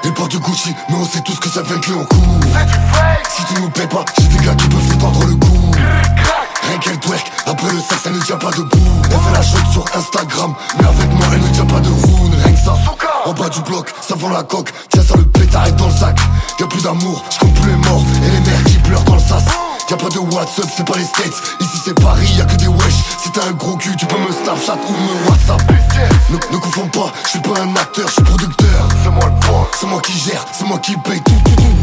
Les portes de Gucci, mais on sait tous que ça vient que en cours. Si tu nous payes pas, j'ai des gars qui peuvent t'étendre le cou. Rien qu'elle twerk, après le sac ça ne tient pas debout. Elle fait la chute sur Instagram, mais avec moi elle ne tient pas de roue. Rien que ça, en bas du bloc, ça vend la coque. Tiens ça le pétard est dans le sac. Y'a plus d'amour, j'compte plus les morts et les mères qui pleurent dans le sas. Y'a pas de WhatsApp, c'est pas les States. Ici c'est Paris, y'a que des wesh. Si t'as un gros cul, tu peux me Snapchat ou me WhatsApp. Ne confonds pas, j'suis pas un acteur, j'suis producteur. C'est moi le boss, c'est moi qui gère, c'est moi qui paye tout.